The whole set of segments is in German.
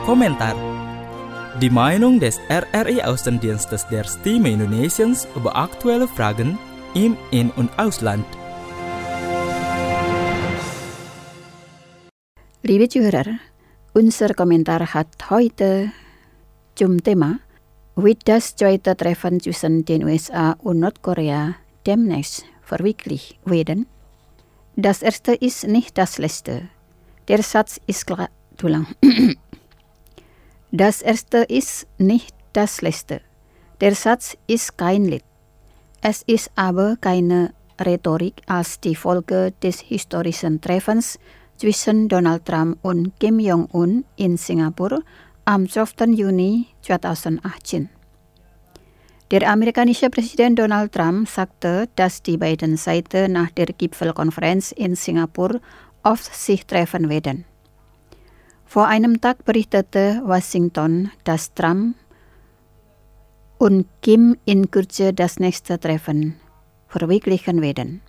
Kommentar. Die Meinung des RRI Außendienstes der Stimme Indonesiens über aktuelle Fragen im In- und Ausland. Liebe Zuhörer, unser Kommentar hat heute zum Thema: Wird das zweite Treffen zwischen den USA und Nordkorea demnächst verwirklicht werden? Das erste ist nicht das letzte. Der Satz ist klar zu lang. Das erste ist nicht das letzte. Der Satz ist kein Lied. Es ist aber keine Rhetorik als die Folge des historischen Treffens zwischen Donald Trump und Kim Jong-un in Singapur am 12. Juni 2018. Der amerikanische Präsident Donald Trump sagte, dass die beiden Seiten nach der Gipfelkonferenz in Singapur oft sich treffen werden. Vor einem Tag berichtete Washington, dass Trump und Kim in Kürze das nächste Treffen verwirklichen werden.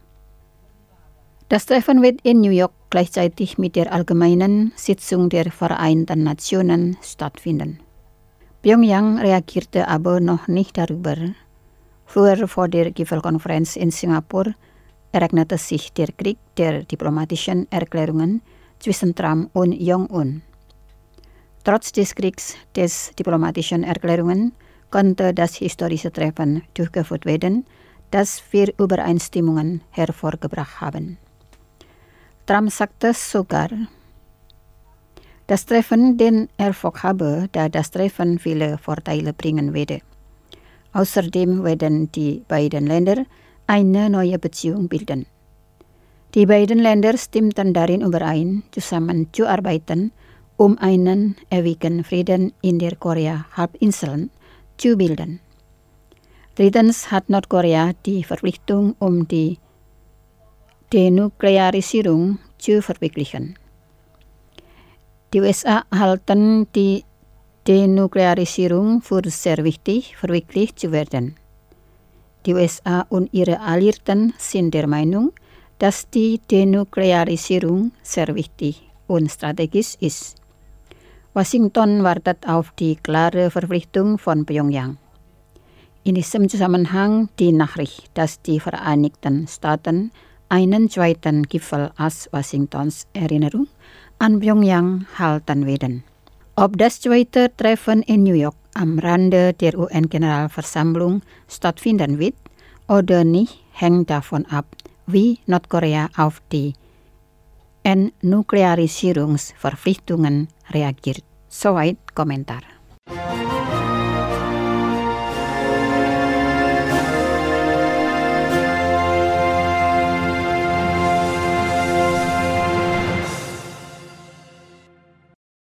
Das Treffen wird in New York gleichzeitig mit der allgemeinen Sitzung der Vereinten Nationen stattfinden. Pyongyang reagierte aber noch nicht darüber. Früher vor der Gipfelkonferenz in Singapur ereignete sich der Krieg der diplomatischen Erklärungen zwischen Trump und Jong-un. Trotz des Kriegs des diplomatischen Erklärungen konnte das historische Treffen durchgeführt werden, das 4 Übereinstimmungen hervorgebracht haben. Trump sagte sogar, das Treffen den Erfolg habe, da das Treffen viele Vorteile bringen werde. Außerdem werden die beiden Länder eine neue Beziehung bilden. Die beiden Länder stimmten darin überein, zusammenzuarbeiten, um einen ewigen Frieden in der Korea-Halbinsel zu bilden. Drittens hat Nordkorea die Verpflichtung, um die Denuklearisierung zu verwirklichen. Die USA halten die Denuklearisierung für sehr wichtig, verwirklicht zu werden. Die USA und ihre Alliierten sind der Meinung, dass die Denuklearisierung sehr wichtig und strategisch ist. Washington wartet auf die klare Verpflichtung von Pyongyang. In diesem Zusammenhang die Nachricht, dass die Vereinigten Staaten einen zweiten Gipfel als Washingtons Erinnerung an Pyongyang halten werden. Ob das zweite Treffen in New York am Rande der UN-Generalversammlung stattfinden wird oder nicht, hängt davon ab, wie Nordkorea auf die Entnuklearisierungsverpflichtungen reagiert. Soweit Kommentar.